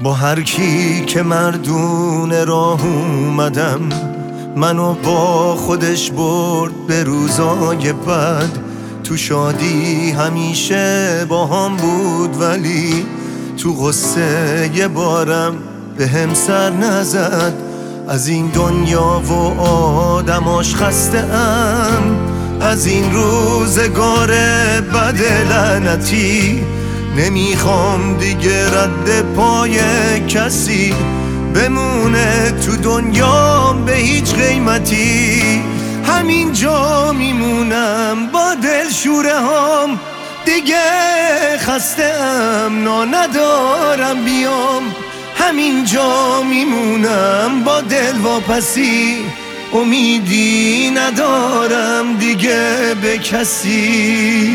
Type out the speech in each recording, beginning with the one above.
با هر کی که مردون راه اومدم، منو با خودش برد به روزای بد. تو شادی همیشه با هم بود، ولی تو غصه یه بارم به هم سر نزد. از این دنیا و آدماش خسته ام، از این روزگار بد لعنتی. نمیخوام دیگه رد پای کسی بمونه تو دنیام به هیچ قیمتی. همینجا میمونم با دلشوره هام، دیگه خسته ام نا ندارم بیام. همینجا میمونم با دل واپسی، امیدی ندارم دیگه به کسی.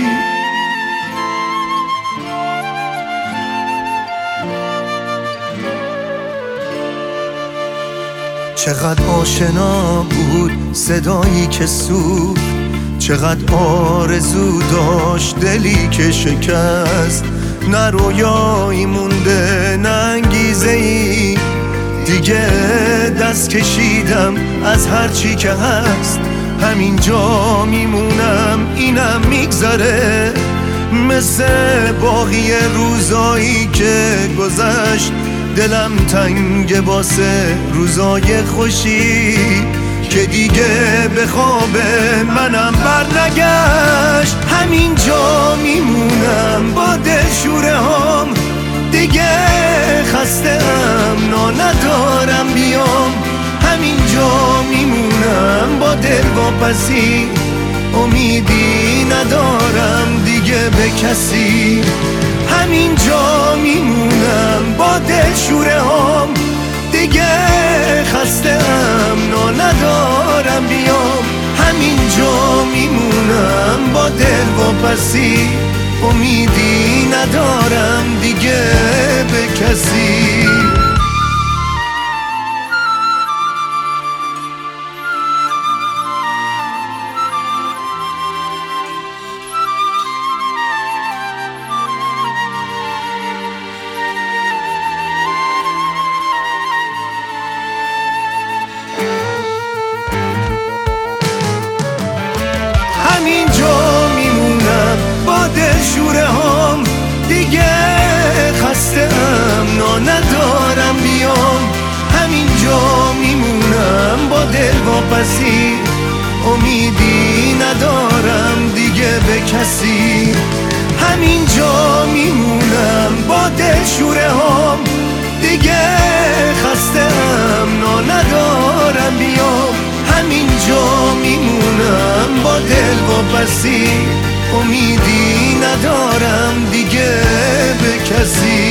چقدر آشنا بود صدایی که سوخت، چقدر آرزو داشت دلی که شکست. نه رویایی مونده نه انگیزه‌ای، دیگه دست کشیدم از هر چی که هست. همینجا میمونم اینم میگذره، مثل باقی روزایی که گذشت. دلم تنگ واسه روزای خوشی که دیگه به خواب منم برنگشت. همینجا میمونم با دلشوره هام، دیگه خسته ام نا ندارم بیام. همینجا میمونم با دل واپسی، امیدی ندارم دیگه به کسی. همینجا میمونم با دلشوره هام، دیگه خسته ام نا ندارم بیام. همینجا میمونم با دل واپسی، امیدی ندارم دیگه به کسی. همینجا میمونم با دلشوره هام، دیگه خسته ام نا ندارم بیام. همینجا میمونم با دل واپسی، امیدی ندارم دیگه به کسی. همینجا میمونم با دلشوره هام، دیگه خسته ام نا ندارم بیام. همینجا میمونم با دل واپسی، امیدی ندارم دیگه به کسی.